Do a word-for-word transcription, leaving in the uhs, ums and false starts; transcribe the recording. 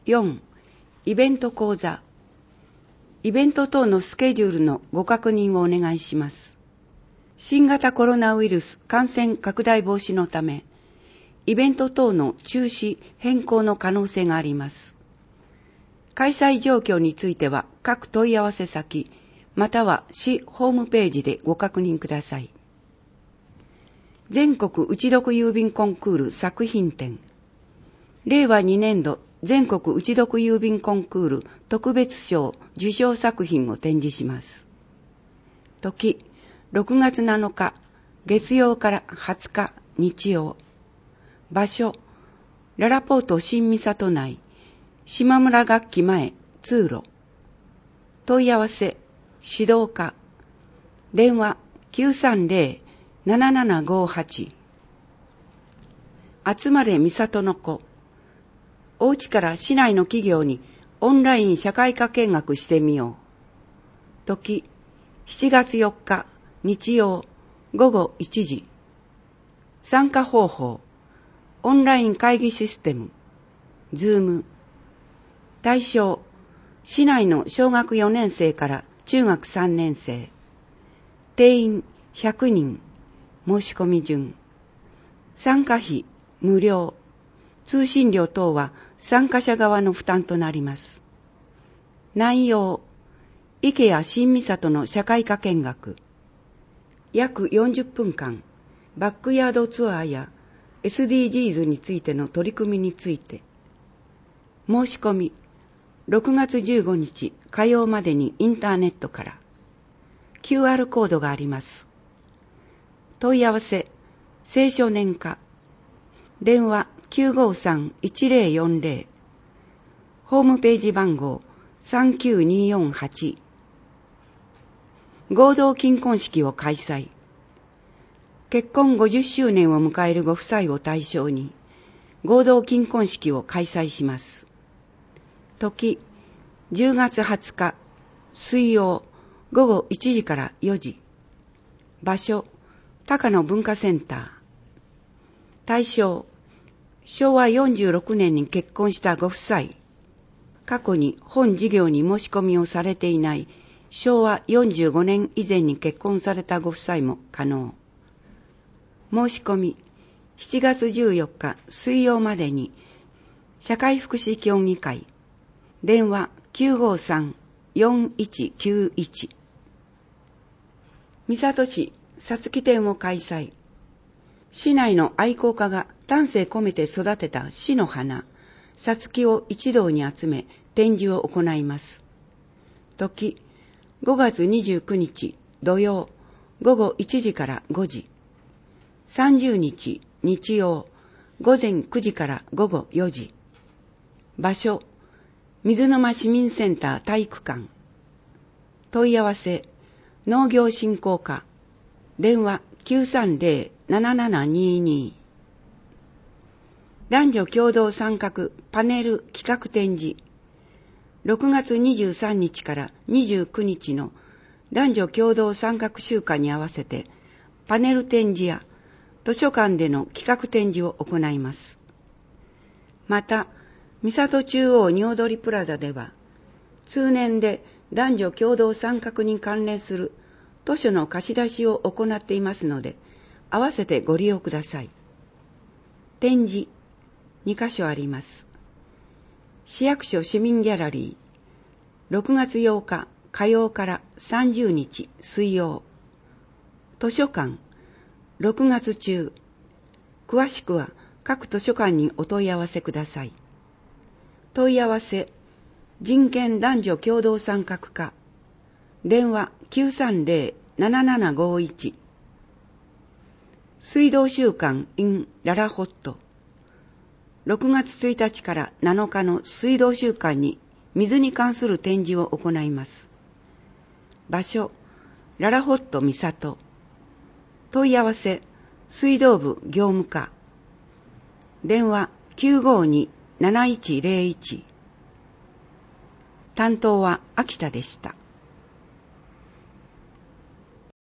よん、イベント講座。イベント等のスケジュールのご確認をお願いします。新型コロナウイルス感染拡大防止のため、イベント等の中止・変更の可能性があります。開催状況については各問い合わせ先、または市ホームページでご確認ください。全国打読郵便コンクール作品展。れいわにねんど全国打読郵便コンクール特別賞受賞作品を展示します。時、ろくがつなのか月曜からはつか日曜。場所、ララポート新三郷内、島村楽器前通路。問い合わせ、指導課。電話きゅうさんぜろ ななななごはち。集まれ三郷の子。おうちから市内の企業にオンライン社会科見学してみよう。時、しちがつよっか日曜ごごいちじ。参加方法、オンライン会議システム、ズーム。対象、市内の小学よねんせいから中学さんねんせい。定員ひゃくにん。申し込み順。参加費無料。通信料等は参加者側の負担となります。内容、池谷新三郷の社会科見学。約よんじゅっぷんかん、バックヤードツアーや エスディージーズ についての取り組みについて。申し込み、ろくがつじゅうごにち火曜までにインターネットから。キューアール コードがあります。問い合わせ、青少年課。電話きゅうごさんいちぜろよんぜろ。ホームページ番号さんきゅうによんはち。合同金婚式を開催。結婚ごじゅっしゅうねんを迎えるご夫妻を対象に合同金婚式を開催します。時、じゅうがつはつか水曜ごごいちじからよじ。場所、高野文化センター。対象、しょうわよんじゅうろくねんに結婚したご夫妻。過去に本事業に申し込みをされていないしょうわよんじゅうごねん以前に結婚されたご夫妻も可能。申し込み、しちがつじゅうよっか水曜までに社会福祉協議会。電話きゅうごさんよんいちきゅういち。三郷市さつき展を開催。市内の愛好家が丹精込めて育てた市の花、さつきを一堂に集め展示を行います。時、ごがつにじゅうくにち土曜ごごいちじからごじ。さんじゅうにち日曜ごぜんくじからごごよじ。場所、水沼市民センター体育館。問い合わせ、農業振興課。電話きゅうさんぜろ ななななにに。男女共同参画パネル企画展示。ろくがつにじゅうさんにちからにじゅうくにちの男女共同参画週間に合わせてパネル展示や図書館での企画展示を行います。また、三郷中央におどりプラザでは、通年で男女共同参画に関連する図書の貸し出しを行っていますので、合わせてご利用ください。展示、にかしょあります。市役所市民ギャラリー、ろくがつようか火曜からさんじゅうにち水曜。図書館、ろくがつちゅう。詳しくは各図書館にお問い合わせください。問い合わせ、人権男女共同参画課。電話きゅうさんぜろ ななななごいち。水道週間 in ララホット。ろくがつついたちからなのかの水道週間に水に関する展示を行います。場所、ララホット三郷。問い合わせ、水道部業務課。電話きゅうごに なないちぜろいち。担当は秋田でした。